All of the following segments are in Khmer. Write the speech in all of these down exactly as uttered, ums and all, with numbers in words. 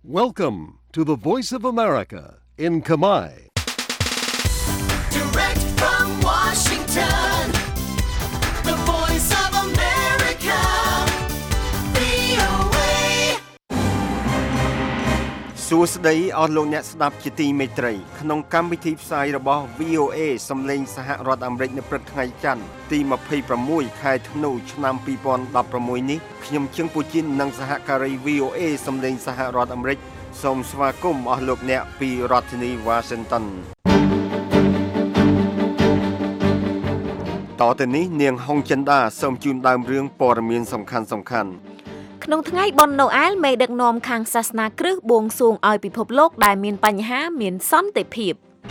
Welcome to the Voice of America in Khmer. Direct from Washington, the Voice of America, វី អូ เอសួស្តីអស់លោកអ្នកស្ដាប់ជាទីមេត្រីក្នុងកម្មវិធីផ្សាយរបស់ វី អូ เอ សំឡេងសហរដ្ឋអាមេរិកនៅព្រឹកថ្ងៃច័ន្ទទីยี่สิบหกខែធ្នូឆ្នាំยี่สิบสิบหกនេះខ្ញុំជើងពូជីននិងសហការី វី អូ เอ សំឡេងសហរដ្ឋអាមេរិកសូមស្វាគមន៍អស់លោកអ្នកពីរដ្ឋធានី Washington តទៅនេះនាងហុងចិន្តាសូមជូនដើមរឿងព័ត៌មានសំខាន់សំខាន់ក្នុងថ្ងៃបុណ្យណូអែលមេដឹកនាំខាងសាសនាគ្រិស្តបួងសួងឲ្យពិភពលោកដែលមានបញ្ហាមានសន្តិភាព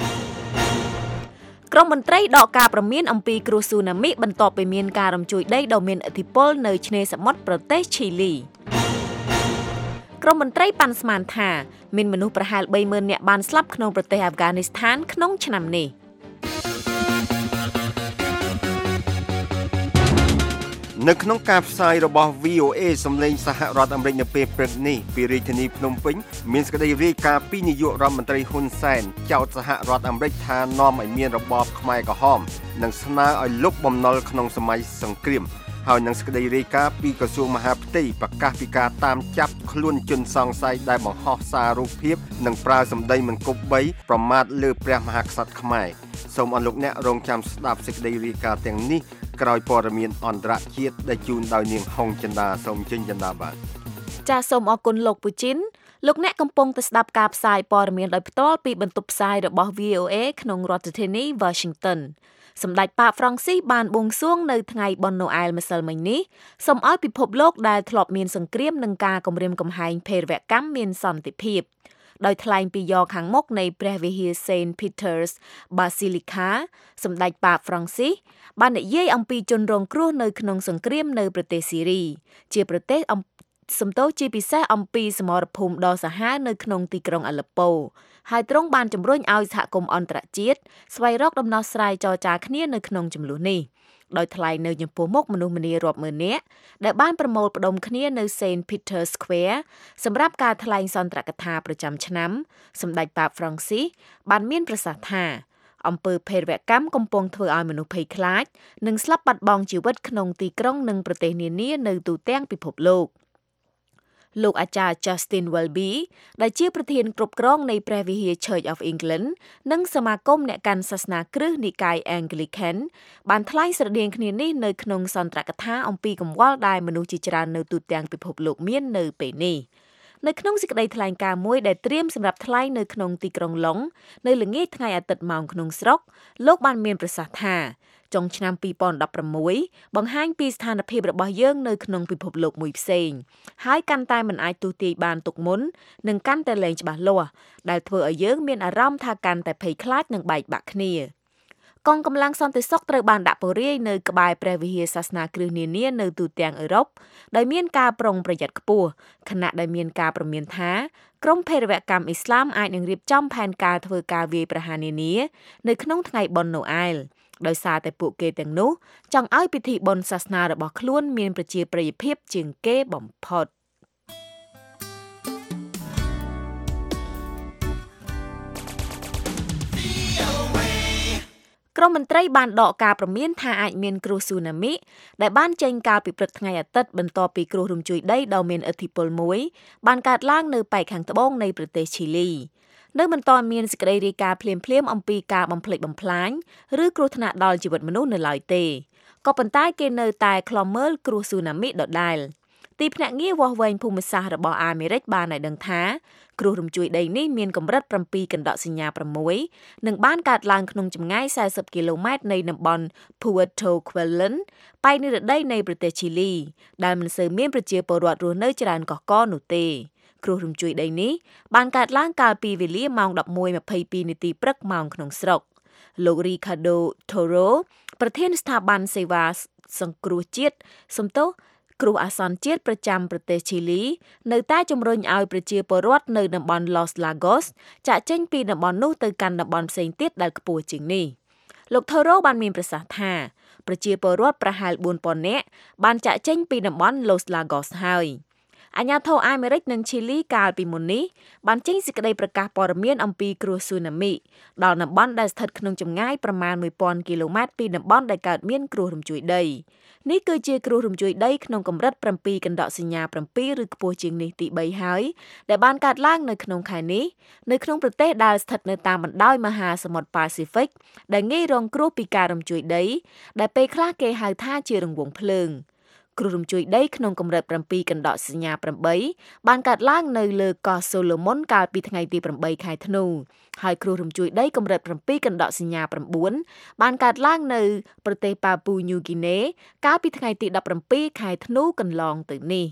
ក្រុមមន្ត្រីដកការប្រមានអំពីគ្រោះស៊ូណាមីបន្ទាប់ពីមានការរំជួយដីដ៏មានឥទ្ធិពលនៅឆ្នេរសមុទ្រប្រទេសឈីលីក្រុមមន្ត្រីប៉ាន់ស្មានថាមានមនុស្សប្រហែលបីម៉ឺននាក់បានស្លាប់ក្នុងប្រទេសអាហ្វហ្គានីស្ថានក្នុងឆ្នាំនេះនៅក្នុងការផ្សាយរបស់ វី អូ เอ សំឡេងសហរដ្ឋអាមេរិកនៅពេលព្រឹកនេះពីរាជធានីភ្នំពេញមានសេចក្តីរាយការណ៍ពីនាយករដ្ឋមន្ត្រីហ៊ុនសែនចោទសហរដ្ឋអាមេរិកថានាំឲ្យមានរបបខ្មែរក្រហមនិងស្នើឲ្យលុបបំណុលក្នុងសម័យសង្គ្រាមហើយនឹងសេចក្តីរាយការណ៍ពីក្រសួងមហាផ្ទៃប្រកាសពីការតាមចាប់ខ្លួនជនសង្ស័យដែលបង្ហោះសាររូបភាពនិងប្រើសម្ដីមិនគប្បីប្រមាថលើព្រះមហាក្សត្រខ្មែរសូមអរលោកអ្នករងចាំស្ដាប់សេចក្តីរាយការណ៍ទាំងនេះក្រោយព័ត៌មានអន្តរជាតិដែលជូនដោយនាងហុងចិន្តាសូមចេញចិន្តាបាទចាសសូមអរគុណលោកពូជីនលោកអ្នកកំពុងតែស្ដាប់ការផ្សាយព័ត៌មានដោយផ្ទាល់ពីបន្ទប់ផ្សាយរបស់ វី អូ เอ ក្នុងរដ្ឋធានី Washington សម្ដេចប៉ាហ្វ្រង់ស៊ីសបានបួងសួងនៅថ្ងៃបុណ្យណូអែលម្សិលមិញនេះសូមឲ្យពិភពលោកដែលធ្លាប់មានសង្គ្រាមនិងការគំរាមកំហែងភេរវកម្មមានសន្តិភាពដោយថ្លែងពីយ៉រខាងមុខនៃព្រះវិហារ Saint Peter's Basilica សម្ដេចប៉ាហ្វ្រង់ស៊ីសបាននិយាយអំពីជនរងគ្រោះនៅក្នុងសង្គ្រាមនៅប្រទេសស៊ីរីជាប្រទេសសំទោសជាពិសេសអំពីសមរភូមិដ៏សាហាវនៅក្នុងទីក្រុងអាឡឺប៉ូហើយទ្រង់បានជំរុញឲ្យសហគមន៍អន្តរជាតិស្វែងរកដំណោះស្រាយចរចាគ្នានៅក្នុងចំនួននេះដោយថ្លែងនៅចំពោះមុខមនុស្សម្នារាប់ម៉ឺននាក់ដែលបានប្រមូលផ្ដុំគ្នានៅ Saint Peter's Square សម្រាប់ការថ្លែងសន្ទរកថាប្រចាំឆ្នាំសម្ដេចប៉ាហ្វ្រង់ស៊ីសបានមានប្រសាសន៍ថាអំពើភេរវកម្មកំពុងធ្វើឲ្យមនុស្សភ័យខ្លាចនិងស្លាប់បាត់បង់ជីវិតក្នុងទីក្រុងនិងប្រទេសនានានៅទូទាំងពិភពលោកលោកអាចារ្យ Justin Welby ដែលជាប្រធានគ្រប់គ្រងនៃព្រះវិហារ Church of England និងសមាគមអ្នកកាន់សាសនាគ្រិស្តនិកាយ Anglican បានថ្លែងស្រដៀងគ្នានេះនៅក្នុងសន្ទរកថាអំពីកង្វល់ដែលមនុស្សជាច្រើននៅទូទាំងពិភពលោកមាននៅពេលនេះនៅក្នុងសេចក្តីថ្លែងការណ៍មួយដែលត្រៀមសម្រាប់ថ្លែងនៅក្នុងទីក្រុងឡុងនៅល្ងាចថ្ងៃអាទិត្យម៉ោងក្នុងស្រុកលោកបានមានប្រសាសន៍ថាចុងឆ្នាំពីរពាន់ដប់ប្រាំមួយបង្ហាញពីស្ថានភាពរបស់យើងនៅក្នុងពិភពលោកមួយផ្សេងហើយកាន់តែមិនអាចទស្សន៍ទាយបានទុកមុននិងកាន់តែលែងច្បាស់លាស់ដែលធ្វើឲ្យយើងមានអារម្មណ៍ថាកាន់តែភ័យខ្លាចនិងបែកបាក់គ្នាកងកម្លាំងសន្តិសុខត្រូវបានដាក់ពរាយនៅក្បែរព្រះវិហារសាសនាគ្រិស្តនានានៅទូទាំងអឺរ៉ុបដោយមានការប្រុងប្រយ័ត្នខ្ពស់ខណៈដែលមានការព្រមានថាក្រុមភេរវកម្មអ៊ីស្លាមអាចនឹងរៀបចំផែនការធ្វើការវាយប្រហារនានានៅក្នុងថ្ងៃបុណ្យណូអែលដោយសារតែពួកគេទាំងនោះចង់ឲ្យពិធីបុណ្យសាសនារបស់ខ្លួនមានប្រជាប្រិយភាពជាងគេបំផុតក្រុមមន្ត្រីបានដកការព្រមានថាអាចមានគ្រោះស៊ូណាមីដែលបានចេញកាលពីព្រឹកថ្ងៃអាទិត្យបន្ទាប់ពីគ្រោះរំជួយដីដ៏មានឥទ្ធិពលមួយបានកើតឡើងនៅប៉ែកខាងត្បូងនៃប្រទេសឈីលីនៅមិនទាន់មានសេចក្តីរាយការណ៍ភ្លាមៗអំពីការបំផ្លិចបំផ្លាញឬគ្រោះថ្នាក់ដល់ជីវិតមនុស្សនៅឡើយទេក៏ប៉ុន្តែគេនៅតែឃ្លាំមើលគ្រោះស៊ូណាមីដដែលទីភ្នាក់ងារវាស់វែងភូមិសាស្ត្ររបស់អាមេរិកបានឲ្យដឹងថាគ្រោះរំជួយដីនេះមានកម្រិតប្រាំពីរកណ្ដកសញ្ញាប្រាំមួយនិងបានកើតឡើងក្នុងចម្ងាយសែសិបគីឡូម៉ែត្រនៃតំបន់ Puerto Quelon ប៉ែកនិរដីនៃប្រទេសឈីលីដែលមិនសូវមានប្រជាពលរដ្ឋរស់នៅច្រើនកកកនោះទេគ្រោះរំជួយដីនេះបានកើតឡើងកាលពីវេលាម៉ោងដប់មួយម៉ាំពីរនាទីព្រឹកម៉ោងក្នុងស្រុកលោក Ricardo Toro ប្រធានស្ថាប័នសេវាសង្គ្រោះជាតិសំទោសគ្រោះអាសន្នជាតិប្រចាំប្រទេសឈីលីនៅតែជំរុញឲ្យប្រជាពលរដ្ឋនៅតំបន់ Los Lagos ចាក់ចេញពីតំបន់នោះទៅកាន់តំបន់ផ្សេងទៀតដែលខ្ពស់ជាងនេះលោក Toro បានមានប្រសាសន៍ថាប្រជាពលរដ្ឋប្រហែលបួនពាន់នាក់បានចាក់ចេញពីតំបន់ Los Lagos ហើយអាជ្ញាធរអាមេរិកនិងឈីលីកាលពីមុននេះបានចេញសេចក្តីប្រកាសព័ត៌មានអំពីគ្រោះស៊ូណាមីដល់តំបន់ដែលស្ថិតក្នុងចម្ងាយប្រមាណមួយពាន់គីឡូម៉ែត្រពីតំបន់ដែលកើតមានគ្រោះរញ្ជួយដីនេះគឺជាគ្រោះរញ្ជួយដីក្នុងកម្រិតប្រាំពីរកណ្ដកសញ្ញាប្រាំពីរឬខ្ពស់ជាងនេះទីបីហើយដែលបានកើតឡើងនៅក្នុងខែនេះនៅក្នុងប្រទេសដែលស្ថិតនៅតាមបណ្ដោយមហាសមុទ្រប៉ាស៊ីហ្វិកដែលងាយរងគ្រោះពីការរញ្ជួយដីដែលពេលខ្លះគេហៅថាជារង្វង់ភ្លើងគ្រោះរញ្ជួយដីក្នុងកម្រិតប្រាំពីរកណ្ដកសញ្ញាប្រាំបីបានកើតឡើងនៅលើកោះសូឡូមុនកាលពីថ្ងៃទីប្រាំបីខែធ្នូហើយគ្រោះរញ្ជួយដីកម្រិតប្រាំពីរកណ្ដកសញ្ញាប្រាំបួនបានកើតឡើងនៅប្រទេសប៉ាពូញូហ្គីណេកាលពីថ្ងៃទីដប់ប្រាំពីរខែធ្នូកន្លងទៅនេះ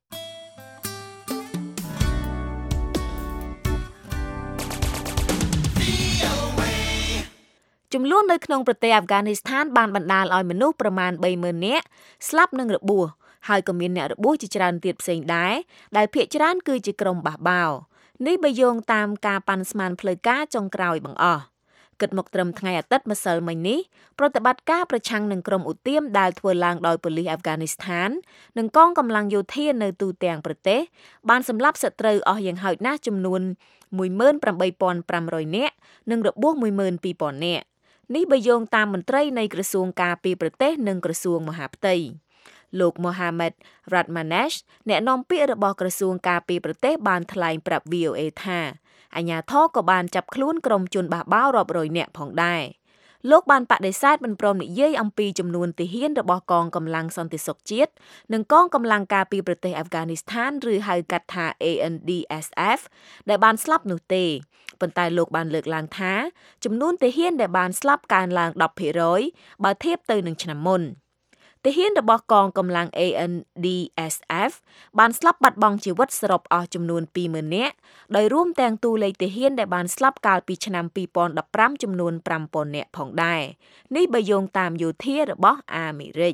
ចំនួននៅក្នុងប្រទេសអាហ្វហ្គានីស្ថានបានបណ្ដាលឲ្យមនុស្សប្រមាណបីម៉ឺននាក់ស្លាប់និងរបួសហើយក៏មានអ្នករបួសជាច្រើនទៀតផ្សេងដែរដែលភាគច្រើនគឺជាក្រុមបះបោរនេះបើយោងតាមការប៉ាន់ស្មានផ្លូវការចុងក្រោយបង្អស់គិតមកត្រឹមថ្ងៃអាទិត្យម្សិលមិញនេះប្រតិបត្តិការប្រឆាំងនឹងក្រុមឧទាមដែលធ្វើឡើងដោយប៉ូលីសអាហ្វហ្គានីស្ថាននិងកងកម្លាំងយោធានៅទូទាំងប្រទេសបានសម្លាប់សត្រូវអស់យ៉ាងហោចណាស់ចំនួនមួយម៉ឺនប្រាំបីពាន់ប្រាំរយនាក់និងរបួសមួយម៉ឺនពីរពាន់នាក់នេះបើយោងតាមមន្ត្រីនៃក្រសួងការពារប្រទេសនិងក្រសួងមហាផ្ទៃលោក Mohamed Radmanesh អ្នកនាំពាក្យរបស់ក្រសួងការពារប្រទេសបានថ្លែងប្រាប់ វី អូ អេ ថាអាជ្ញាធរក៏បានចាប់ខ្លួនក្រុមជនបះបោររាប់រយនាក់ផងដែរលោកបានបដិសេធមិនព្រមនិយាយអំពីចំនួនទាហានរបស់កងកម្លាំងសន្តិសុខជាតិនិងកងកម្លាំងការពារប្រទេសអាហ្វហ្គានីស្ថានឬហៅកាត់ថា A N D S F ដែលបានស្លាប់នោះទេប៉ុន្តែលោកបានលើកឡើងថាចំនួនទាហានដែលបានស្លាប់កើនឡើង ដប់ភាគរយ បើធៀបទៅនឹងឆ្នាំមុនទាហានរបស់កងកម្លាំង A N D S F បានស្លាប់បាត់បង់ជីវិតសរុបអស់ចំនួនពីរម៉ឺននាក់ដោយរួមទាំងតួលេខទាហានដែលបានស្លាប់កាលពីឆ្នាំពីរពាន់ដប់ប្រាំចំនួនប្រាំពាន់នាក់ផងដែរនេះបើយោងតាមយោធារបស់អាមេរិក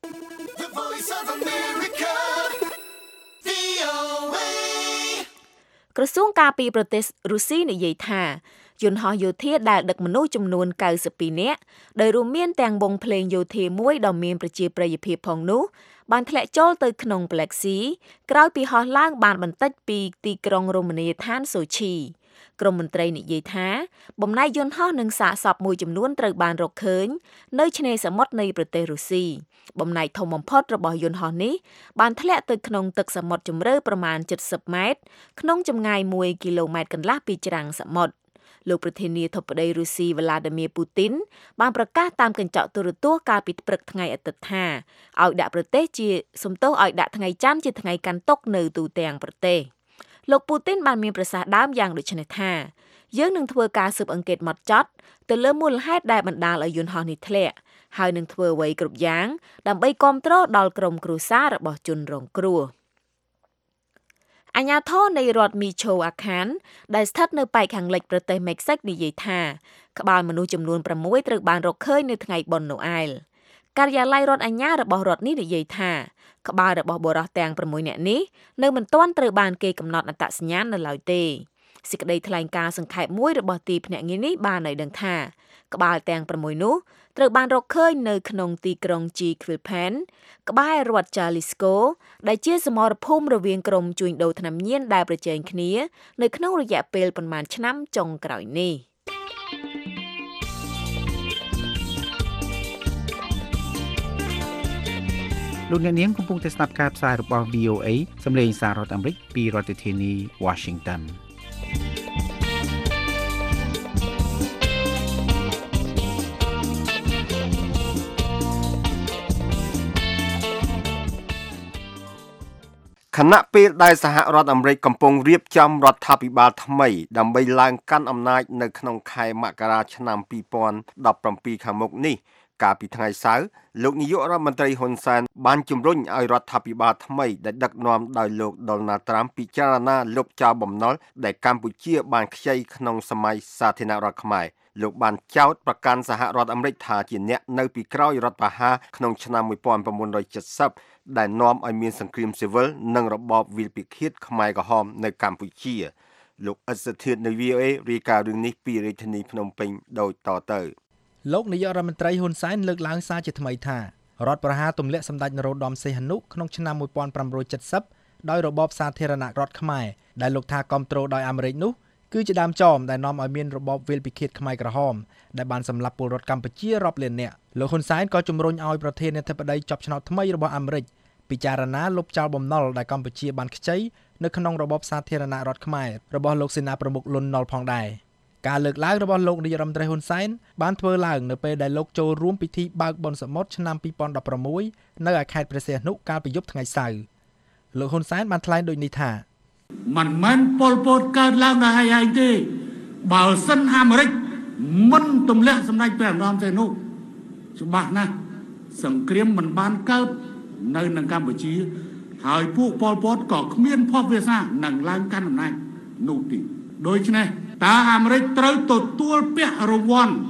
The Voice of America, វី អូ អេក្រសួងការពារប្រទេសរុស្ស៊ីនិយាយថាយន្តហោះយោធាដែលដឹកមនុស្សចំនួនកៅសិបពីរនាក់ដោយរួមមានទាំងវងភ្លេងយោធាមួយដ៏មានប្រជាប្រិយភាពផងនោះបានធ្លាក់ចូលទៅក្នុង Black Sea ក្រោយពីហោះឡើងបានបន្តិចពីទីក្រុងរមណីយដ្ឋានសូឈីក្រមមន្ត្រីនិយាយថាបំណែកយន្តហោះនិងសាកសពមួយចំនួនត្រូវបានរកឃើញនៅឆ្នេរសមុទ្រនៃប្រទេសរុស្ស៊ីបំណែកធំបំផុតរបស់យន្តហោះនេះបានធ្លាក់ទៅក្នុងទឹកសមុទ្រជម្រៅប្រមាណเจ็ดสิบម៉ែត្រក្នុងចម្ងាយមួយគីឡូម៉ែត្រកន្លះពីច្រាំងសមុទ្រលោកប្រធានាធិបតីរុស្ស៊ី Vladimir Putin បានប្រកាសតាមកញ្ចក់ទូរទស្សន៍កាលពីព្រឹកថ្ងៃអាទិត្យថាឲ្យដាក់ប្រទេសជាសំទោសឲ្យដាក់ថ្ងៃច័ន្ទជាថ្ងៃកាន់ទុក្ខនៅទូទាំងប្រទេសលោកពូទីនបានមានប្រសាសន៍ដើមយ៉ាងដូចនេះថាយើងនឹងធ្វើការស៊ើបអង្កេតហ្មត់ចត់ទៅលើមូលហេតុដែលបណ្ដាលឲ្យយន្តហោះនេះធ្លាក់ហើយនឹងធ្វើអ្វីគ្រប់យ៉ាងដើម្បីគាំទ្រដល់ក្រុមគ្រួសាររបស់ជនរងគ្រោះអាជ្ញាធរនៃរដ្ឋមីឆូអាខានដែលស្ថិតនៅប៉ែកខាងលិចប្រទេសមិចស៊ិកនិយាយថាក្បាលមនុស្សចំនួនប្រាំមួយត្រូវបានរកឃើញនៅថ្ងៃបុណ្យណូអែលការិយាល័យរដ្ឋអាជ្ញារបស់រដ្ឋនេះនិយាយថាក្បាលរបស់បុរសទាំងប្រាំមួយនាក់នេះនៅមិនទាន់ត្រូវបានគេកំណត់អត្តសញ្ញាណនៅឡើយទេសេចក្តីថ្លែងការណ៍សង្ខេបមួយរបស់ទីភ្នាក់ងារនេះបានឲ្យដឹងថាក្បាលទាំងប្រាំមួយនោះត្រូវបានរកឃើញនៅក្នុងទីក្រុង G Quilpan ក្បែររដ្ឋ Jalisco ដែលជាសមរភូមិរវាងក្រុមជួញដូរថ្នាំញៀនដែលប្រជែងគ្នានៅក្នុងរយៈពេលប្រមាណឆ្នាំចុងក្រោយនេះលោកអ្នកនាងកំពុងតែស្ដាប់ការផ្សាយរបស់ វី អូ អេ សំឡេងសាររដ្ឋអាមេរិកពីរដ្ឋធានី Washington ខណៈពេលដែលសហរដ្ឋអាមេរិកកំពុងរៀបចំរដ្ឋាភិបាលថ្មីដើម្បីឡើងកាន់អំណាចនៅក្នុងខែមករាឆ្នាំពីរពាន់ដប់ប្រាំពីរខាងមុខនេះកាលពីថ្ងៃសៅរ៍លោកនាយករដ្ឋមន្ត្រីហ៊ុនសែនបានជំរុញឲ្យរដ្ឋាភិបាលថ្មីដែលដឹកនាំដោយលោក Donald Trump ពិចារណាលុបចោលបំណុលដែលកម្ពុជាបានខ្ចីក្នុងសម័យសាធារណរដ្ឋខ្មែរលោកបានចោទប្រកាន់សហរដ្ឋអាមេរិកថាជាអ្នកនៅពីក្រោយរដ្ឋប្រហារក្នុងឆ្នាំmột nghìn chín trăm七mươiដែលនាំឲ្យមានសង្គ្រាមស៊ីវិលនិងរបបវិលពិឃាតខ្មែរក្រហមនៅកម្ពុជាលោកអិសធាតនៃ វី អូ អេ រាយការណ៍រឿងនេះពីរាជធានីភ្នំពេញដូចតទៅលោកនាយករដ្ឋមន្ត្រីហ៊ុនសែនលើកឡើងសារជាថ្មីថារដ្ឋប្រហារទម្លាក់សម្ដេចនរោត្តមសីហនុក្នុងឆ្នាំmột nghìn chín trăm七mươi ដោយរបបសាធារណរដ្ឋខ្មែរដែលលោកថាគ្រប់គ្រងដោយអាមេរិកនោះគឺជាដើមចមដែលនាំឲ្យមានរបបវិលពិឃាតខ្មែរក្រហមដែលបានសម្លាប់ពលរដ្ឋកម្ពុជារាប់លាននាក់លោកហ៊ុនសែនក៏ជំរុញឲ្យប្រធានាធិបតីជាប់ឆ្នោតថ្មីរបស់អាមេរិកពិចារណាលុបចោលបំណុលដែលកម្ពុជាបានខ្ចីនៅក្នុងរបបសាធារណរដ្ឋខ្មែររបស់លោកសេនាប្រមុខលន់នល់ផងដែរការលើកឡើងរបស់លោកនាយរដ្ឋមន្ត្រីហ៊ុនសែនបានធ្វើឡើងនៅពេលដែលលោកចូលរួមពិធីបើកបុណ្យសមុទ្រឆ្នាំពីរពាន់ដប់ប្រាំមួយនៅឯខេត្តព្រះសីហនុកាលពីយប់ថ្ងៃសៅរ៍លោកហ៊ុនសែនបានថ្លែងដូចនេះថាមិនមែនពលពតកើតឡើងដោយឯងទេបើសិនអាមេរិកមិនទម្លាក់សម្ដេចព្រះនរោត្តមសីហនុច្បាស់ណាស់សង្គ្រាមមិនបានកើតនៅក្នុងកម្ពុជាហើយពួកពលពតក៏គ្មានភ័ព្វវាសនានឹងឡើងកាន់អំណាចនោះទេដូច្នេះតើអាមេរិកត្រូវទទួលពាក្យរង្វាន់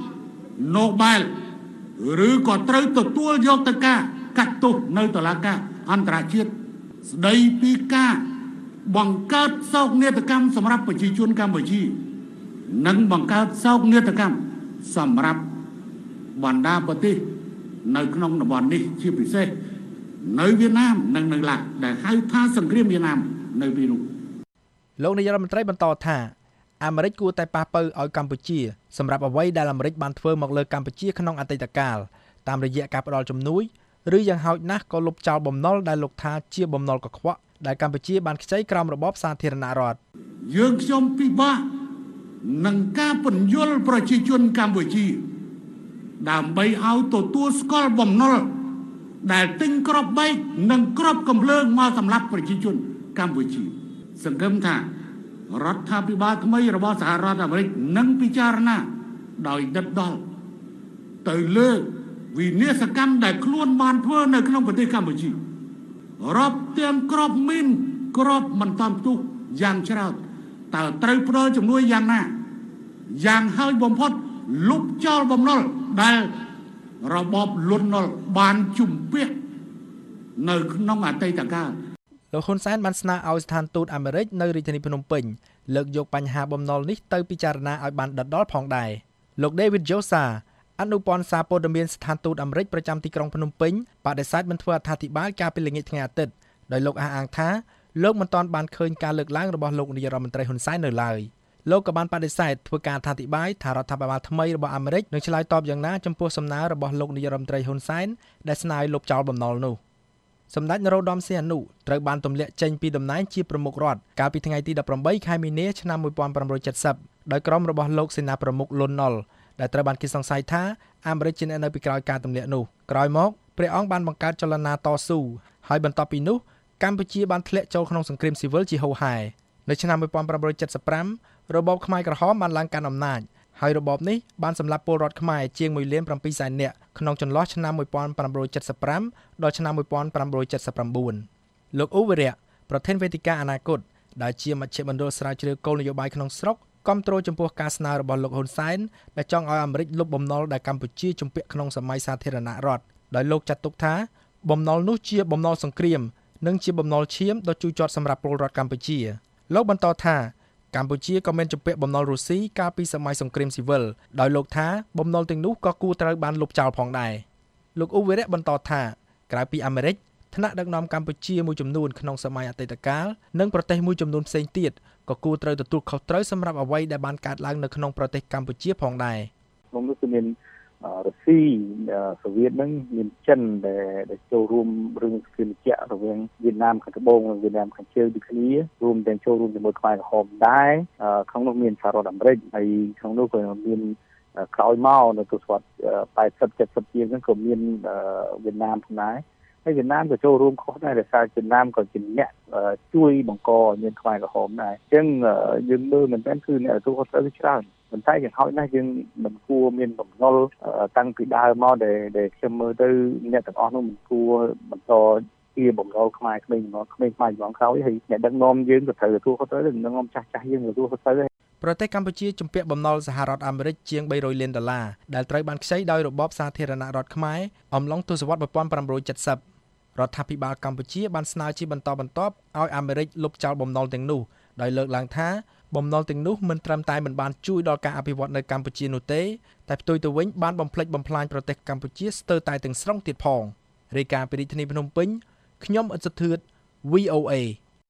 Nobel ឬក៏ត្រូវទទួលយកទៅការកាត់ទោសនៅតុលាការអន្តរជាតិស្ដីពីការបង្កើតសោកនាដកម្មសម្រាប់ប្រជាជនកម្ពុជានិងបង្កើតសោកនាដកម្មសម្រាប់បណ្ដាប្រទេសនៅក្នុងតំបន់នេះជាពិសេសនៅវៀតណាមនិងនៅឡាវដែលហៅថាសង្គ្រាមវៀតណាមនៅពេលនោះលោកនាយរដ្ឋមន្ត្រីបន្តថាអាមេរិកគួរតែប៉ះប៉ូវឲ្យកម្ពុជាសម្រាប់អ្វីដែលអាមេរិកបានធ្វើមកលើកម្ពុជាក្នុងអតីតកាលតាមរយៈការផ្ដល់ជំនួយឬយ៉ាងហោចណាស់ក៏លុបចោលបំណុលដែលលោកថាជាបំណុលកខ្វក់ដែលកម្ពុជាបានខ្ចីក្រោមរបបសាធារណរដ្ឋយើងខ្ញុំពិបាកនឹងការពន្យល់ប្រជាជនកម្ពុជាដើម្បីឲ្យទទួលស្គាល់បំណុលដែលទិញក្របបែកនិងក្របកំភ្លើងមកសម្រាប់ប្រជាជនកម្ពុជាសង្ឃឹមថារដ្ឋាភិបាលថ្មីរបស់សហរដ្ឋអាមេរិកនឹងពិចារណាដោយដិតដល់ទៅលើវិនាសកម្មដែលខ្លួនបានធ្វើនៅក្នុងប្រទេសកម្ពុជារាប់ទាំងក្របមីនក្របមិនតាន់ផ្ទុះយ៉ាងច្រើនតើត្រូវផ្ដល់ជំនួយយ៉ាងណាយ៉ាងហើយបំផុតលុបចោលបំណុលដែលរបបលន់នល់បានជំពាក់នៅក្នុងអតីតកាលលោកហ៊ុនសែនបានស្នើឲ្យស្ថានទូតអាមេរិកនៅរាជធានីភ្នំពេញលើកយកបញ្ហាបំណុលនេះទៅពិចារណាឲ្យបានដិតដល់ផងដែរលោក David Josa អនុព័ន្ធសារព័ត៌មានស្ថានទូតអាមេរិកប្រចាំទីក្រុងភ្នំពេញបដិសេធមិនធ្វើអត្ថាធិប្បាយការពីល្ងាចថ្ងៃអាទិត្យដោយលោកអះអាងថាលោកមិនទាន់បានឃើញការលើកឡើងរបស់លោកនាយរដ្ឋមន្ត្រីហ៊ុនសែននៅឡើយលោកក៏បានបដិសេធធ្វើការអត្ថាធិប្បាយថារដ្ឋាភិបាលថ្មីរបស់អាមេរិកនឹងឆ្លើយតបយ៉ាងណាចំពោះសំណើរបស់លោកនាយរដ្ឋមន្ត្រីហ៊ុនសែនដែលស្នើឲ្យលុបចោលបំណុលនោះសម្ដេចនរោត្តមសីហនុត្រូវបានទម្លាក់ចេញពីតំណែងជាប្រមុខរដ្ឋកាលពីថ្ងៃទីដប់ប្រាំបីខែមីនាឆ្នាំmột nghìn tám trăm bảy mươiដោយក្រុមរបស់លោកសេនាប្រមុខលន់នល់ដែលត្រូវបានគេសង្ស័យថាអាមេរិកជាអ្នកនៅពីក្រោយការទម្លាក់នោះក្រោយមកព្រះអង្គបានបង្កើតចលនាតស៊ូហើយបន្ទាប់ពីនោះកម្ពុជាបានធ្លាក់ចូលក្នុងសង្គ្រាមស៊ីវិលជាហូរហែនៅឆ្នាំmột nghìn tám trăm bảy mươi lămរបបខ្មែរក្រហមបានឡើងកាន់អំណាចហើយរបបនេះបានសម្លាប់ពលរដ្ឋខ្មែរជាងមួយលានប្រាំពីរសែននាក់ក្នុងចន្លោះឆ្នាំmột nghìn tám trăm bảy mươi lămដល់ឆ្នាំmột nghìn tám trăm bảy mươi chínលោកអ៊ូវេរៈប្រធានវេទិកាអនាគតដែលជាមជ្ឈមណ្ឌលស្រាវជ្រាវគោលនយោបាយក្នុងស្រុកគាំទ្រចំពោះការស្នើរបស់លោកហ៊ុនសែនដែលចង់ឲ្យអាមេរិកលុបបំណុលដែលកម្ពុជាជំពាក់ក្នុងសម័យសាធារណរដ្ឋដោយលោកចាត់ទុកថាបំណុលនោះជាបំណុលសង្គ្រាមនិងជាបំណុលឈាមដ៏ជូរចត់សម្រាប់ពលរដ្ឋកម្ពុជាលោកបន្តថាកម្ពុជាក៏មានជំពាក់បំណុលរុស្ស៊ីកាលពីសម័យសង្គ្រាមស៊ីវិលដោយលោកថាបំណុលទាំងនោះក៏គួរត្រូវបានលុបចោលផងដែរលោកអ៊ូវេរៈបន្តថាក្រៅពីអាមេរិកថ្នាក់ដឹកនាំកម្ពុជាមួយចំនួនក្នុងសម័យអតីតកាលនិងប្រទេសមួយចំនួនផ្សេងទៀតក៏គួរត្រូវទទួលខុសត្រូវសម្រាប់អ្វីដែលបានកើតឡើងនៅក្នុងប្រទេសកម្ពុជាផងដែរក្នុងនោះគឺមានរុស្ស៊ីសូវៀតនឹងមានចិនដែលចូលរួមរឿងសង្គ្រាមត្រជាក់រវាងវៀតណាមខាងត្បូងនិងវៀតណាមខាងជើងដូចគ្នារួមទាំងចូលរួមជាមួយខ្មែរក្រហមដែរក្នុងនោះមានសហរដ្ឋអាមេរិកហើយក្នុងនោះក៏មានក្រោយមកនៅទសវត្សរ៍ប៉ែតសិប เจ็ดสิบជាងហ្នឹងក៏មានវៀតណាមផងដែរហើយវៀតណាមក៏ចូលរួមខុសដែរដោយសារវៀតណាមក៏ជាអ្នកជួយបង្កឲ្យមានខ្មែរក្រហមដែរអញ្ចឹងយើងមើលមែនតើគឺអ្នកទទួលខុសត្រូវច្រើនប៉ុន្តែយ៉ាងហោចណាស់យើងមិនគួរមានបំណុលតាំងពីដើមមកដែលដែលខ្ញុំមើលទៅអ្នកទាំងអស់នោះមិនគួរបន្តជាបំណុលខ្មែរក្មេងៗក្មេងៗចំក្រោយហើយអ្នកដឹកនាំយើងក៏ត្រូវទទួលខុសត្រូវដែរដឹកនាំចាស់ចាស់យើងទទួលខុសត្រូវដែរប្រទេសកម្ពុជាជំពាក់បំណុលសហរដ្ឋអាមេរិកជាងបីរយលានដុល្លារដែលត្រូវបានខ្ចីដោយរបបសាធារណរដ្ឋខ្មែរអំឡុងទសវត្សរ៍một nghìn tám trăm bảy mươiរដ្ឋាភិបាលកម្ពុជាបានស្នើជាបន្តបន្ទាប់ឲ្យអាមេរិកលុបចោលបំណុលទាំងនោះដោយលើកឡើងថាបំណុលទាំងនោះមិនត្រឹមតែមិនបានជួយដល់ការអភិវឌ្ឍនៅកម្ពុជានោះទេតែផ្ទុយទៅវិញបានបំផ្លិចបំផ្លាញប្រទេសកម្ពុជាស្ទើរតែទាំងស្រុងទៀតផងរាយការណ៍ពីរាជធានីភ្នំពេញខ្ញុំអ៊ិតសុធឿត V O A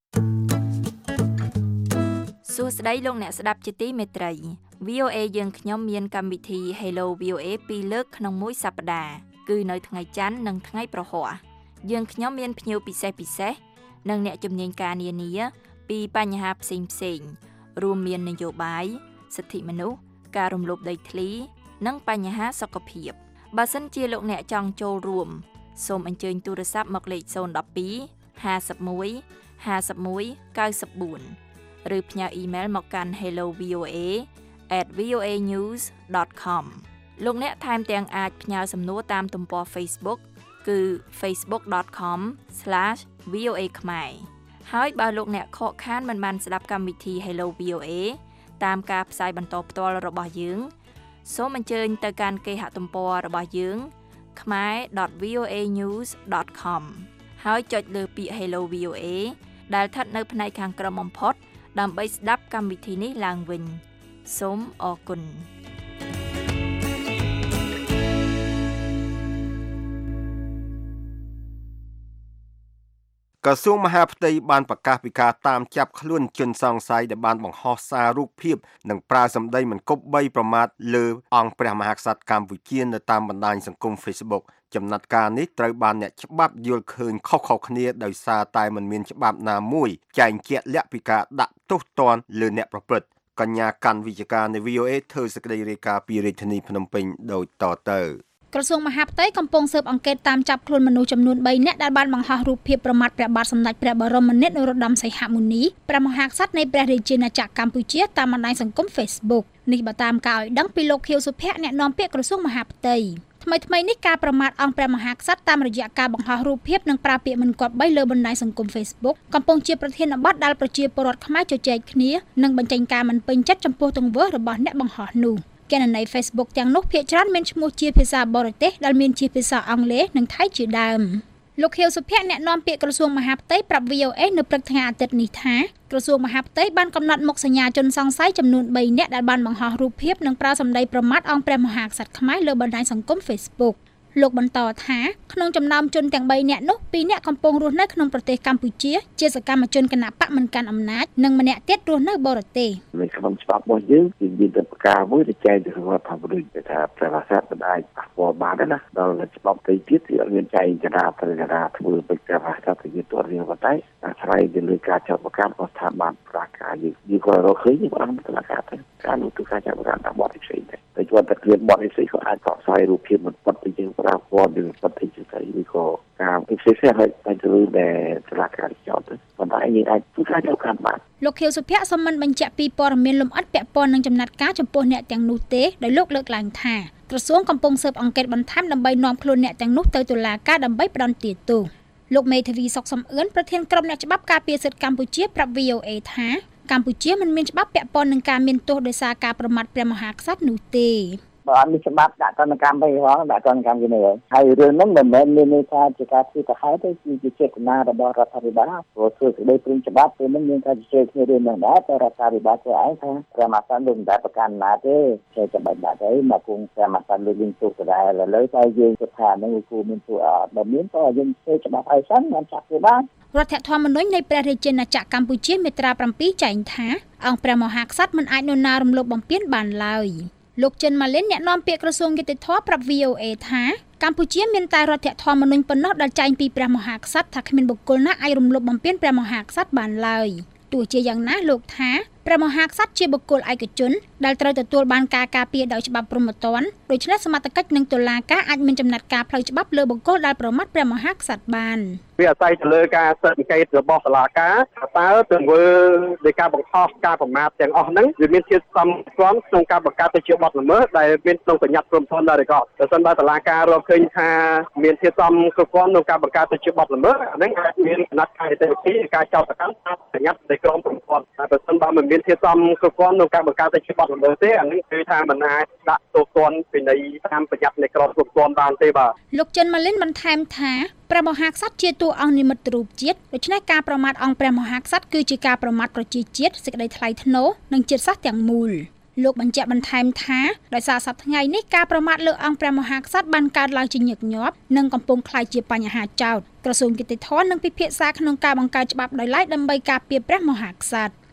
សួស្តីលោកអ្នកស្ដាប់ជាទីមេត្រី វី អូ เอ យើងខ្ញុំមានកម្មវិធី Hello វី អូ เอ ពីរលើកក្នុងមួយសប្តាហ៍គឺនៅថ្ងៃច័ន្ទនិងថ្ងៃប្រហ័សយើងខ្ញុំមានភ្ញៀវពិសេសពិសេសនិងអ្នកជំនាញការនានាពីបញ្ហាផ្សេងផ្សេងរួមមាននយោបាយសិទ្ធិមនុស្សការរំលោភដីធ្លីនិងបញ្ហាសុខភាពបើសិនជាលោកអ្នកចង់ចូលរួមសូមអញ្ជើញទូរស័ព្ទមកលេខศูนย์ một hai ห้าสิบเอ็ด ห้าสิบเอ็ด เก้าสิบสี่ឬផ្ញើអ៊ីមែលមកកាន់ hello v o a at v o a news dot com លោកអ្នកថែមទាំងអាចផ្ញើសំណួរតាមទំព័រ Facebook គឺ facebook dot com slash v o a ខ្មែរហើយបើលោកអ្នកខកខានមិនបានស្ដាប់កម្មវិធី Hello វី អូ เอ តាមការផ្សាយបន្តផ្ទាល់របស់យើងសូមអញ្ជើញទៅកាន់គេហទំព័ររបស់យើង khmae dot v o a news dot com ហើយចុចលើពាក្យ Hello វី អូ เอ ដែលស្ថិតនៅផ្នែកខាងក្រោមបំផុតដើម្បីស្ដាប់កម្មវិធីនេះឡើងវិញសូមអរគុណក្រសួងមហាផ្ទៃបានប្រកាសពីការតាមចាប់ខ្លួនជនសង្ស័យដែលបានបង្ហោះសាររូបភាពនិងប្រើសម្ដីមិនគប្បីប្រមាថលើអង្គព្រះមហាក្សត្រកម្ពុជានៅតាមបណ្ដាញសង្គម Facebook ចំណាត់ការនេះត្រូវបានអ្នកច្បាប់យល់ឃើញខុសៗគ្នាដោយសារតែមិនមានច្បាប់ណាមួយចែងជាក់លាក់ពីការដាក់ទោសទណ្ឌលើអ្នកប្រព្រឹត្តកញ្ញាកាន់វិជ្ជការនៃ វី អូ เอ ធ្វើសេចក្តីរាយការណ៍ពីរាជធានីភ្នំពេញដូចតទៅក្រសួងមហាផ្ទៃកំពុងស៊ើបអង្កេតតាមចាប់ខ្លួនមនុស្សចំនួនបីនាក់ដែលបានបង្ហោះរូបភាពប្រមាថព្រះបាទសម្ដេចព្រះបរមនាថនរោត្តមសីហមុនីព្រះមហាក្សត្រនៃព្រះរាជាណាចក្រកម្ពុជាតាមបណ្ដាញសង្គម Facebook នេះបើតាមការឲ្យដឹងពីលោកខៀវសុភ័ក្រអ្នកនាំពាក្យក្រសួងមហាផ្ទៃថ្មីថ្មីនេះការប្រមាថអង្គព្រះមហាក្សត្រតាមរយៈការបង្ហោះរូបភាពនិងប្រើពាក្យមិនគប្បីលើបណ្ដាញសង្គម Facebook កំពុងជាប្រធានបទដែលប្រជាពលរដ្ឋខ្មែរជជែកគ្នានិងបញ្ចេញការមិនពេញចិត្តចំពោះទង្វើរបស់អ្នកបង្ហោះនោះគណនី Facebook ទាំងនោះភាគច្រើនមានឈ្មោះជាភាសាបរទេសដែលមានជាភាសាអង់គ្លេសនិងថៃជាដើមលោកខៀវសុភ័ក្រអ្នកនាំពាក្យក្រសួងមហាផ្ទៃប្រាប់ វី អូ เอ នៅព្រឹកថ្ងៃអាទិត្យនេះថាក្រសួងមហាផ្ទៃបានកំណត់មុខសញ្ញាជនសង្ស័យចំនួនបីនាក់ដែលបានបង្ហោះរូបភាពនិងប្រើសម្ដីប្រមាថអង្គព្រះមហាក្សត្រខ្មែរលើបណ្ដាញសង្គម Facebook លោកបន្តថាក្នុងចំណោមជនទាំងបីនាក់នោះពីរនាក់កំពុងរស់នៅក្នុងប្រទេសកម្ពុជាជាសកម្មជនគណបកមិនកាន់អំណាចនិងម្នាក់ទៀតរស់នៅបរទេសនៅក្នុងច្បាប់របស់យើងគឺមានតែប្រការមួយដែលចែងទៅរដ្ឋធម្មនុញ្ញថាព្រះមហាក្សត្រមិនអាចប៉ះពាល់បានណាដល់ច្បាប់ផ្ទៃទៀតគឺអត់មានចែងចរាចរណ៍ធ្វើពីព្រះមហាក្សត្រទៅទៅរៀងប៉ុន្តែអាស្រ័យទៅលើការចាប់ប្រកាន់របស់ស្ថាប័នប្រាជ្ញាយើងយើងក៏រកឃើញយើងបានតុលាការទៅការនោះគឺការចាប់ប្រកាន់តាមបទផ្សេងដែរតែគាត់តែគ្រាបទផ្សេងក៏អាចកក់ស្រាយរូបភាពមិនប៉ុតទៅយើងប្រើពណ៌ឬប៉ុតទៅជាស្អីឬក៏ការផ្សេងផ្សេងហើយតែទៅដែលតុលាការចោទទៅប៉ុន្តែយើងអាចធ្វើការចាប់ប្រកាន់បានលោកខៀវសុភ័ក្រសូមមិនបញ្ជាក់ពីព័ត៌មានលម្អិតពាក់ព័ន្ធនឹងចំណាត់ការចំពោះអ្នកទាំងនោះទេដោយលោកលើកឡើងថាក្រសួងកំពុងស៊ើបអង្កេតបន្ថែមដើម្បីនាំខ្លួនអ្នកទាំងនោះទៅតុលាការដើម្បីផ្តន្ទាទោសលោកមេធាវីសុកសំអឿនប្រធានក្រុមអ្នកច្បាប់ការពារសិទ្ធិកម្ពុជាប្រាប់ វី អូ เอ ថាកម្ពុជាមិនមានច្បាប់ពាក់ព័ន្ធនឹងការមានទោសដោយសារការប្រមាថព្រះមហាក្សត្រនោះទេបើអត់មានច្បាប់ដាក់ទណ្ឌកម្មទៅហងដាក់ទណ្ឌកម្មគ្នាហើយរឿងហ្នឹងមិនមែនមានន័យថាជាការធ្វើទៅហើយទេគឺជាចេតនារបស់រដ្ឋាភិបាលព្រោះធ្វើសេចក្តីព្រាងច្បាប់ពេលហ្នឹងមានការជជែកគ្នារឿងហ្នឹងដែរតែរដ្ឋាភិបាលធ្វើឯងថាព្រះមហាក្សត្រលោកមិនដែលប្រកាន់ណាទេចេះច្បាប់ដាក់ទៅមកគង់ព្រះមហាក្សត្រលោកវិញទោសដែរឥឡូវតែយើងគិតថាហ្នឹងគូមានទោសអត់បើមានក៏យើងធ្វើច្បាប់ឲ្យសិនមិនចាប់ទេបានរដ្ឋធម្មនុញ្ញនៃព្រះរាជាណាចក្រកម្ពុជាមាត្រាប្រាំពីរចែងថាអង្គព្រះមហាក្សត្រមិនអាចនរណារំលោភបំពានបានឡើយលោកចិនម៉ាលីនអ្នកនាំពាក្យក្រសួងយុតិធម៌ប្រាប់ វី អូ เอ ថាកម្ពុជាមានតែរដ្ឋធម្មនុញ្ញប៉ុណ្ណោះដែលចែងពីព្រះមហាក្សត្រថាគ្មានបុគ្គលណាអាចរំលោភបំពានព្រះមហាក្សត្របានឡើយទោះជាយ៉ាងណាលោកថាព្រះមហាក្សត្រជាបុគ្គលឯកជនដែលត្រូវទទួលបានការការពារដោយច្បាប់ព្រហ្មទណ្ឌដូច្នេះសមត្ថកិច្ចនិងតុលាការអាចមានចំណាត់ការផ្លូវច្បាប់លើបុគ្គលដែលប្រមាថព្រះមហាក្សត្របានវាអាស្រ័យទៅលើការស៊ើបអង្កេតរបស់តុលាការតើទង្វើនៃការបង្ខំការប្រមាថទាំងអស់ហ្នឹងវាមានជាសំខាន់ក្នុងការបង្កើតទៅជាបទល្មើសដែលមានក្នុងបញ្ញត្តិព្រហ្មទណ្ឌដែរក៏បើសិនបើតុលាការរកឃើញថាមានជាសំគ្រប់គ្រាន់ក្នុងការបង្កើតទៅជាបទល្មើសអាហ្នឹងអាចមានចំណាត់ការទៅពីការចោទប្រកាន់តាមបញ្ញត្តិនៃក្រមព្រហ្មទណ្ឌតែបើសិនបើមិនមានជាសំគ្រប់គ្រាន់ក្នុងការបង្កើតទៅជាបទល្មើសទេអានេះគឺថាមិនអាចដាក់ទោសទណ្ឌពីនៃតាមបញ្ញត្តិនៃក្រមព្រហ្មទណ្ឌបានទេបាទលោកចិនម៉ាលីនបន្ថែមថាព្រះមហាក្សត្រជាតួអង្គនិមិត្តរូបជាតិដូច្នេះការប្រមាថអង្គព្រះមហាក្សត្រគឺជាការប្រមាថប្រជាជាតិសេចក្តីថ្លៃថ្នូរនិងជាតិសាសន៍ទាំងមូលលោកបញ្ជាក់បន្ថែមថាដោយសារសប្តាហ៍ថ្ងៃនេះការប្រមាថលើអង្គព្រះមហាក្សត្របានកើតឡើងជាញឹកញាប់និងកំពុងក្លាយជាបញ្ហាចោទក្រសួងយុតិធម៌នឹងពិភាក្សាក្នុងការបង្កើតច្បាប់ដោយឡែកដើម្បីការពារព្រះមហាក្សត្រ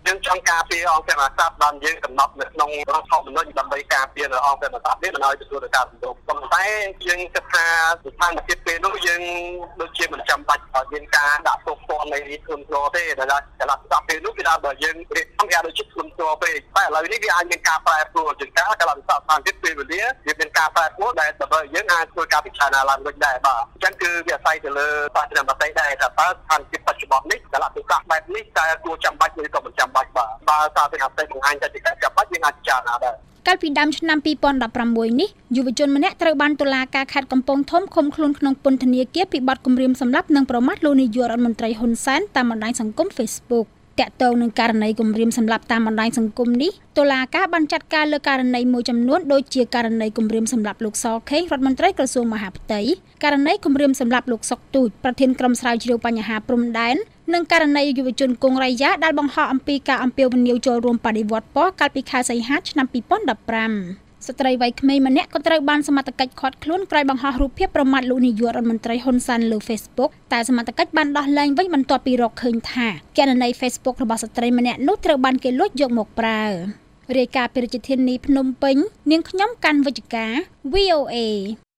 យើងចង់ការពារអង្គការអាសាបានយើងកំណត់នៅក្នុងរដ្ឋធម្មនុញ្ញដើម្បីការពារនៅអង្គការអាសានេះមិនឲ្យទទួលទៅការរំលោភប៉ុន្តែយើងគិតថាស្ថានភាពពេលនោះយើងដូចជាមិនចាំបាច់ឲ្យមានការដាក់ទោសទណ្ឌនៃខ្លួនធ្ងរទេដែលកលៈពេលនោះគឺថាបើយើងរៀបចំការដូចជាខ្លួនធ្ងរពេកតែឥឡូវនេះវាអាចមានការប្រែប្រួលជាងការកលៈស្ថានភាពពេលវេលាវាមានការប្រែប្រួលដែលដើម្បីយើងអាចធ្វើការពិចារណាឡើងវិញដែរបាទអញ្ចឹងគឺវាអាស្រ័យទៅលើបរិយាកាសដែរថាតើស្ថានភាពបច្ចុប្បន្ននេះកលៈទេសៈបែបនេះតើគួរចាំបាច់ឬក៏មិនចាំបាច់បាទបើសារទាំងអស់បង្ហាញថាជាការចាំបាច់យើងអាចពិចារណាដែរកាលពីដើមឆ្នាំពីរពាន់ដប់ប្រាំមួយនេះយុវជនម្នាក់ត្រូវបានតុលាការខេត្តកំពង់ធំឃុំខ្លួនក្នុងពន្ធនាគារពីបទគំរាមសម្លាប់និងប្រមាថលោកនាយករដ្ឋមន្ត្រីហ៊ុនសែនតាមបណ្ដាញសង្គម Facebook តាក់ទងនឹងករណីគំរាមសម្លាប់តាមបណ្ដាញសង្គមនេះតុលាការបានចាត់ការលើករណីមួយចំនួនដូចជាករណីគំរាមសម្លាប់លោកសខេងរដ្ឋមន្ត្រីក្រសួងមហាផ្ទៃករណីគំរាមសម្លាប់លោកសុកទូចប្រធានក្រុមស្រាវជ្រាវបញ្ហាព្រំដែននិងករណីយុវជនគង់រាយ៉ាដែលបង្ហោះអំពីការអំពាវនាវចូលរួមបដិវត្តពណ៌កាលពីខែសីហាឆ្នាំពីរពាន់ដប់ប្រាំស្ត្រីវ័យក្មេងម្នាក់ក៏ត្រូវបានសមត្ថកិច្ចឃាត់ខ្លួនក្រោយបង្ហោះរូបភាពប្រមាថលោកនាយករដ្ឋមន្ត្រីហ៊ុនសែនលើ Facebook តែសមត្ថកិច្ចបានដោះលែងវិញបន្ទាប់ពីរកឃើញថាគណនី Facebook របស់ស្ត្រីម្នាក់នោះត្រូវបានគេលួចយកមកប្រើរាយការណ៍ពីរាជធានីភ្នំពេញនាងខ្ញុំកាន់វិជ្ជការ វី អូ អេ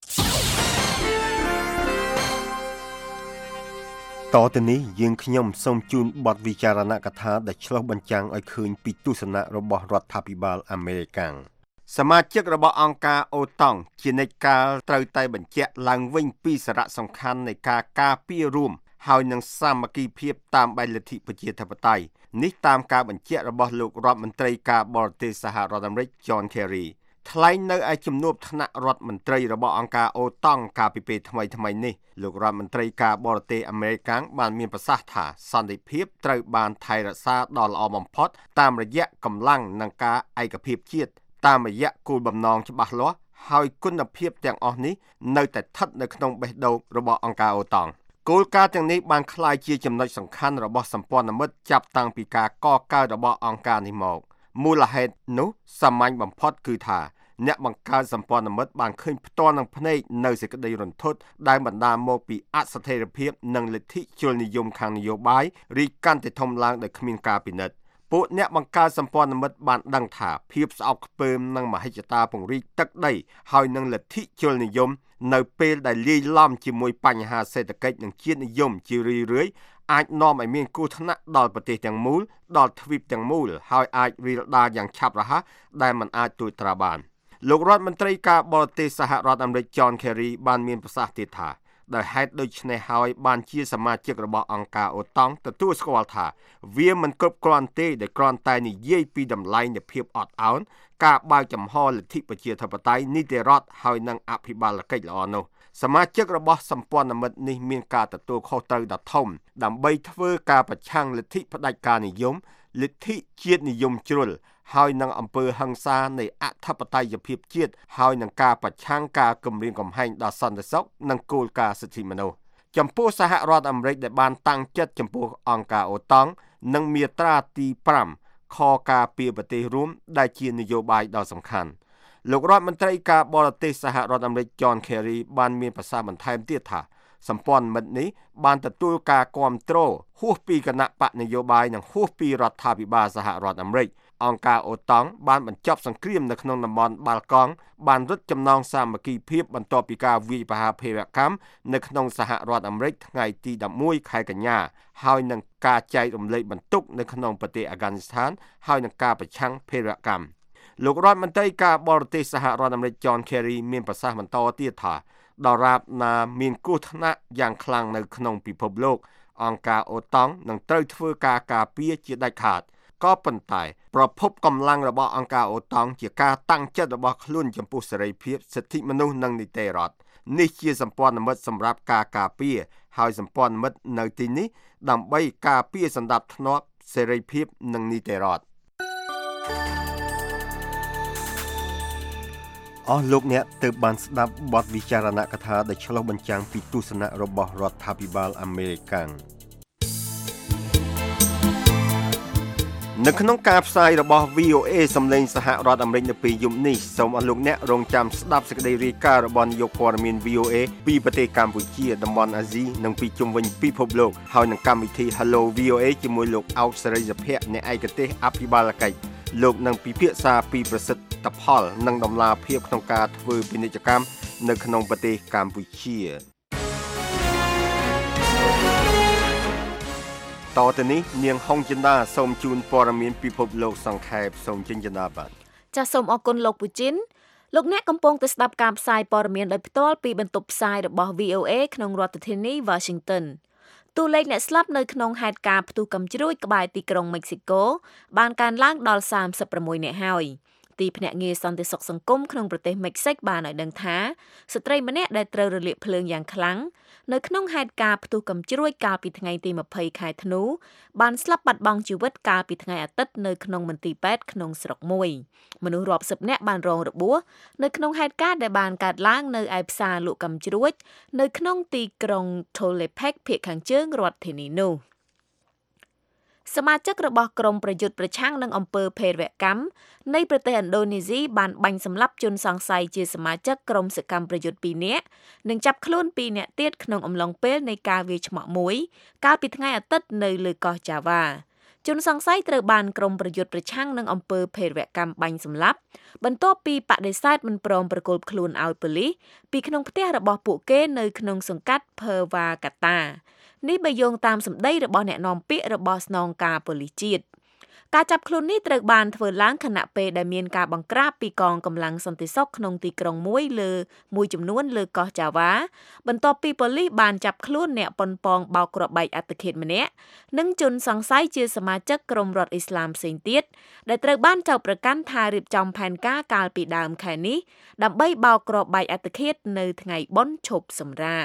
តទៅនេះយើងខ្ញុំសូមជូនបទវិចារណកថាដែលឆ្លុះបញ្ចាំងឲ្យឃើញពីទស្សនៈរបស់រដ្ឋាភិបាលអាមេរិកសមាជិករបស់អង្គការអូតង់ជានិច្ចកាលត្រូវតែបញ្ជាក់ឡើងវិញពីសារៈសំខាន់នៃការការពាររួមហើយនឹងសាមគ្គីភាពតាមបែបលទ្ធិប្រជាធិបតេយ្យនេះតាមការបញ្ជាក់របស់លោករដ្ឋមន្ត្រីការបរទេសសហរដ្ឋអាមេរិក John Kerry ថ្លែងនៅឯជំនួបថ្នាក់រដ្ឋមន្ត្រីរបស់អង្គការអូតង់កាលពីពេលថ្មីថ្មីនេះលោករដ្ឋមន្ត្រីការបរទេសអាមេរិកបានមានប្រសាសន៍ថាសន្តិភាពត្រូវបានថែរក្សាដ៏ល្អបំផុតតាមរយៈកម្លាំងនិងការឯកភាពជាតិតាមរយៈគោលបំណងច្បាស់លាស់ហើយគុណភាពទាំងអស់នេះនៅតែស្ថិតនៅក្នុងបេះដូងរបស់អង្គការអូតង់គោលការណ៍ទាំងនេះបានក្លាយជាចំណុចសំខាន់របស់សម្ព័ន្ធមិត្តចាប់តាំងពីការកកើតរបស់អង្គការនេះមកមូលហេតុនោះសាមញ្ញបំផុតគឺថាអ្នកបង្កើតសម្ព័ន្ធមិត្តបានឃើញផ្ទាល់នឹងភ្នែកនៅសេចក្តីរន្ធត់ដែលបណ្ដាលមកពីអស្ថិរភាពនិងលទ្ធិជលនិយមខាងនយោបាយរីកកាន់តែធំឡើងដោយគ្មានការពិនិត្យពួកអ្នកបង្កើតសម្ព័ន្ធមិត្តបានដឹងថាភាពស្អប់ខ្ពើមនិងមហិច្ឆតាពង្រីកទឹកដីហើយនឹងលទ្ធិជលនិយមនៅពេលដែលលាយឡំជាមួយបញ្ហាសេដ្ឋកិច្ចនិងជាតិនិយមជារឿយៗអាចនាំឲ្យមានគ្រោះថ្នាក់ដល់ប្រទេសទាំងមូលដល់ទ្វីបទាំងមូលហើយអាចរីលដាលយ៉ាងឆាប់រហ័សដែលមិនអាចទូចត្រាបានលោករដ្ឋមន្ត្រីការបរទេសសហរដ្ឋអាមេរិក John Kerry បានមានប្រសាសន៍ទៀតថាដោយហេតុដូច្នេះហើយបានជាសមាជិករបស់អង្គការអូតង់ទទួលស្គាល់ថាវាមិនគ្រប់គ្រាន់ទេដែលគ្រាន់តែនិយាយពីតម្លៃនៃភាពអត់ឱនការបើកចំហលទ្ធិប្រជាធិបតេយ្យនីតិរដ្ឋហើយនិងអភិបាលកិច្ចល្អនោះសមាជិករបស់សម្ព័ន្ធមិត្តនេះមានការទទួលខុសត្រូវដ៏ធំដើម្បីធ្វើការប្រឆាំងលទ្ធិផ្ដាច់ការនិយមលទ្ធិជាតិនិយមជ្រុលហើយនឹងអំពើហិង្សានៃអធិបតេយ្យភាពជាតិហើយនឹងការប្រឆាំងការគំរាមកំហែងដល់សន្តិសុខនិងគោលការណ៍សិទ្ធិមនុស្សចំពោះសហរដ្ឋអាមេរិកដែលបានតាំងចិត្តចំពោះអង្គការអូតង់និងមាត្រាទីប្រាំខការពារប្រទេសរួមដែលជានយោបាយដ៏សំខាន់លោករដ្ឋមន្ត្រីការបរទេសសហរដ្ឋអាមេរិក John Kerry បានមានប្រសាសន៍បន្ថែមទៀតថាសម្ព័ន្ធមិត្តនេះបានទទួលការគាំទ្រហួសពីគណៈបកនយោបាយនិងហួសពីរដ្ឋាភិបាលសហរដ្ឋអាមេរិកអង្គការអូតង់បានបញ្ចប់សង្គ្រាមនៅក្នុងតំបន់បាល់កង់បានរឹតចំណងសាមគ្គីភាពបន្ទាប់ពីការវាយប្រហារភេរវកម្មនៅក្នុងសហរដ្ឋអាមេរិកថ្ងៃទីដប់មួយខែកញ្ញាហើយនឹងការចែករំលែកបន្ទុកនៅក្នុងប្រទេសអាហ្គានីស្ថានហើយនឹងការប្រឆាំងភេរវកម្មលោករដ្ឋមន្ត្រីការបរទេសសហរដ្ឋអាមេរិក John Kerry មានប្រសាសន៍បន្តទៀតថាដរាបណាមានគ្រោះថ្នាក់យ៉ាងខ្លាំងនៅក្នុងពិភពលោកអង្គការអូតង់នឹងត្រូវធ្វើការការពារជាដាច់ខាតក៏ប៉ុន្តែប្រភពកម្លាំងរបស់អង្គការអូតង់ជាការតាំងចិត្តរបស់ខ្លួនចំពោះសេរីភាពសិទ្ធិមនុស្សនិងនីតិរដ្ឋនេះជាសម្ព័ន្ធមិត្តសម្រាប់ការការពារហើយសម្ព័ន្ធមិត្តនៅទីនេះដើម្បីការពារសន្តិភាពសេរីភាពនិងនីតិរដ្ឋអស់លោកអ្នកទើបបានស្ដាប់បទវិចារណកថាដែលឆ្លុះបញ្ចាំងពីទស្សនៈរបស់រដ្ឋាភិបាលអាមេរិកនៅក្នុងការផ្សាយរបស់ វី អូ เอ សំឡេងសហរដ្ឋអាមេរិកនៅពេលយប់នេះសូមអស់លោកអ្នករងចាំស្ដាប់សេចក្តីរាយការណ៍របស់នាយកព័ត៌មាន វី អូ เอ ពីប្រទេសកម្ពុជាតំបន់អាស៊ីនិងពីជុំវិញពិភពលោកហើយនឹងកម្មវិធី Hello វី អូ เอ ជាមួយលោកអោកសេរីសុភ័ក្រអ្នកឯកទេសអភិបាលកិច្ចលោកនឹងពិភាក្សាពីប្រសិទ្ធផលនិងដំណាភាពក្នុងការធ្វើពាណិជ្ជកម្មនៅក្នុងប្រទេសកម្ពុជាតទៅនេះនាងហុងចិន្តាសូមជូនព័ត៌មានពិភពលោកសង្ខេបសូមចិញ្ចនាបាទចាសសូមអរគុណលោកពូជីនលោកអ្នកកំពុងតែស្ដាប់ការផ្សាយព័ត៌មានដោយផ្ទាល់ពីបន្ទប់ផ្សាយរបស់ វី អូ เอ ក្នុងរដ្ឋធានី Washington តួលេខអ្នកស្លាប់នៅក្នុងហេតុការណ៍ផ្ទុះកាំជ្រួចក្បែរទីក្រុងមិចស៊ីកូបានកើនឡើងដល់សាមសិបប្រាំមួយនាក់ហើយទីភ្នាក់ងារសន្តិសុខសង្គមក្នុងប្រទេសមិចស៊ិកបានឲ្យដឹងថាស្ត្រីម្នាក់ដែលត្រូវរលាកភ្លើងយ៉ាងខ្លាំងនៅក្នុងហេតុការណ៍ផ្ទុះកាំជ្រួចកាលពីថ្ងៃទីម្ភៃខែធ្នូបានស្លាប់បាត់បង់ជីវិតកាលពីថ្ងៃអាទិត្យនៅក្នុងមន្ទីរពេទ្យក្នុងស្រុកមួយមនុស្សរាប់សិបនាក់បានរងរបួសនៅក្នុងហេតុការណ៍ដែលបានកើតឡើងនៅឯផ្សារលក់កាំជ្រួចនៅក្នុងទីក្រុង Tolepec ភាគខាងជើងរដ្ឋធានីនោះសមាជិករបស់ក្រមប្រយុទ្ធប្រឆាំងនឹងអំពើភេរវកម្មនៃប្រទេសឥណ្ឌូនេស៊ីបានបាញ់សម្លាប់ជនសង្ស័យជាសមាជិកក្រមសកម្មប្រយុទ្ធពីរនាក់និងចាប់ខ្លួនពីរនាក់ទៀតក្នុងអំឡុងពេលនៃការវាយឆ្មក់មួយកាលពីថ្ងៃអាទិត្យនៅលើកោះចាវ៉ាជនសង្ស័យត្រូវបានក្រមប្រយុទ្ធប្រឆាំងនឹងអំពើភេរវកម្មបាញ់សម្លាប់បន្ទាប់ពីបដិសេធមិនព្រមប្រគល់ខ្លួនឲ្យប៉ូលីសពីក្នុងផ្ទះរបស់ពួកគេនៅក្នុងសង្កាត់ភើវ៉ាកាតានេះបើយោងតាមសម្ដីរបស់អ្នកនាំពាក្យរបស់ស្នងការប៉ូលីសជាតិការចាប់ខ្លួននេះត្រូវបានធ្វើឡើងខណៈពេលដែលមានការបង្ក្រាបពីកងកម្លាំងសន្តិសុខក្នុងទីក្រុងមួយលើមួយចំនួនលើកោះចាវ៉ាបន្ទាប់ពីប៉ូលីសបានចាប់ខ្លួនអ្នកប៉ុនប៉ងបោកគ្រាប់បែកអត្តឃាតម្នាក់និងជនសង្ស័យជាសមាជិកក្រុមរដ្ឋអ៊ីស្លាមផ្សេងទៀតដែលត្រូវបានចោទប្រកាន់ថារៀបចំផែនការកាលពីដើមខែនេះដើម្បីបោកគ្រាប់បែកអត្តឃាតនៅថ្ងៃបុណ្យឈប់សម្រាក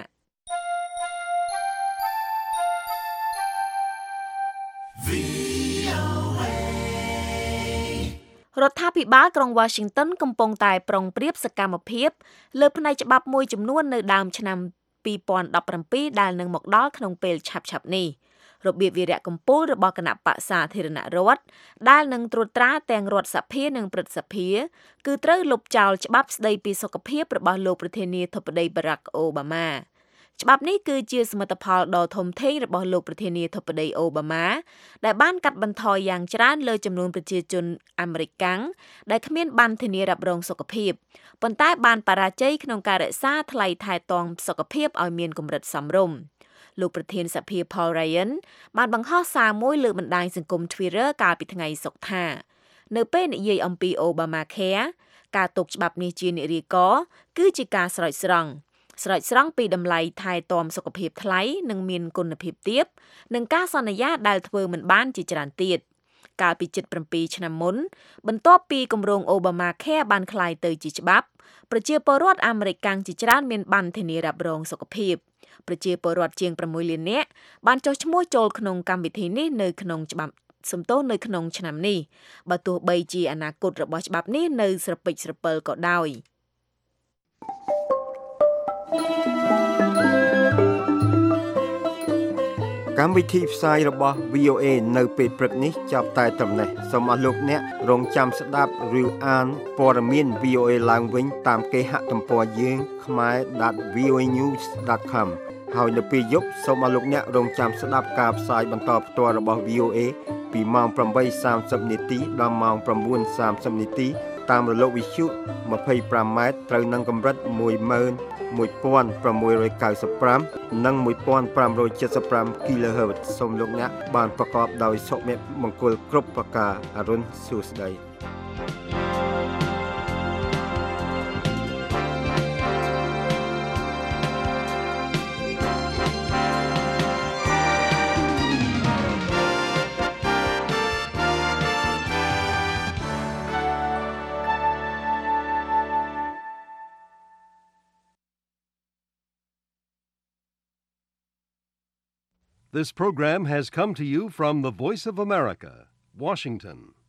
រដ្ឋាភិបាលក្រុង Washington កំពុងតែប្រុងប្រៀបសកម្មភាពលើផ្នែកច្បាប់មួយចំនួននៅដើមឆ្នាំពីរពាន់ដប់ប្រាំពីរដែលនឹងមកដល់ក្នុងពេលឆាប់ៗនេះរបៀបវារៈកំពូលរបស់គណៈបក្សសាធារណរដ្ឋដែលនឹងត្រួតត្រាទាំងរដ្ឋសភានិងព្រឹទ្ធសភាគឺត្រូវលុបចោលច្បាប់ស្តីពីសុខភាពរបស់លោកប្រធានាធិបតី Barack Obamaច្បាប់នេះគឺជាសមិទ្ធផលដ៏ធំធេងរបស់លោកប្រធានាធិបតីអូបាម៉ាដែលបានកាត់បន្ថយយ៉ាងច្រើនលើចំនួនប្រជាជនអាមេរិកកាំងដែលគ្មានប័ណ្ណធានារ៉ាប់រងសុខភាពប៉ុន្តែបានបរាជ័យក្នុងការរក្សាថ្លៃថែទាំសុខភាពឲ្យមានកម្រិតសមរម្យលោកប្រធានសភា Paul Ryan បានបង្ហោះសារមួយលើបណ្ដាញសង្គម Twitter កាលពីថ្ងៃសុក្រថានៅពេលនិយាយអំពី Obamacare ការទុកច្បាប់នេះជានិរិយករគឺជាការស្រោចស្រង់ស្រោចស្រង់ពីតម្លៃថែទាំសុខភាពថ្លៃនិងមានគុណភាពទាបនិងការសន្យាដែលធ្វើមិនបានជាច្រើនទៀតកាលពីជិតប្រាំពីរឆ្នាំមុនបន្ទាប់ពីគម្រោង Obamacare បានក្លាយទៅជាច្បាប់ប្រជាពលរដ្ឋអាមេរិកកាំងជាច្រើនមានប័ណ្ណធានារ៉ាប់រងសុខភាពប្រជាពលរដ្ឋជាងប្រាំមួយលាននាក់បានចុះឈ្មោះចូលក្នុងកម្មវិធីនេះនៅក្នុងច្បាប់សំទោសនៅក្នុងឆ្នាំនេះបើទោះបីជាអនាគតរបស់ច្បាប់នេះនៅស្រពេចស្រពិលក៏ដោយកម្មវិធីផ្សាយរបស់ វី អូ เอ នៅពេលព្រឹកនេះចាប់តែត្រឹមនេះសូមអស់លោកអ្នករងចាំស្ដាប់ឬអានព័ត៌មាន វី អូ เอ ឡើងវិញតាមគេហទំព័រយើង khmae dot v o a news dot com ហើយនៅពេលយប់សូមអស់លោកអ្នករងចាំស្ដាប់ការផ្សាយបន្តផ្ទាល់របស់ វី អូ เอ ពីម៉ោងប្រាំបីសាមសិបនាទីដល់ម៉ោងប្រាំបួនសាមសិបនាទីតាមរលកវិទ្យុម្ភៃប្រាំម៉ែត្រត្រូវនឹងកម្រិតមួយម៉ឺនមួយពាន់ប្រាំមួយរយកៅសិបប្រាំនិងមួយពាន់ប្រាំរយចិតសិបប្រាំ kilohertz សូមលោកអ្នកបានប្រកបដោយសុភមង្គលគ្រប់ប្រការអរុនសួស្តី This program has come to you from the Voice of America, Washington.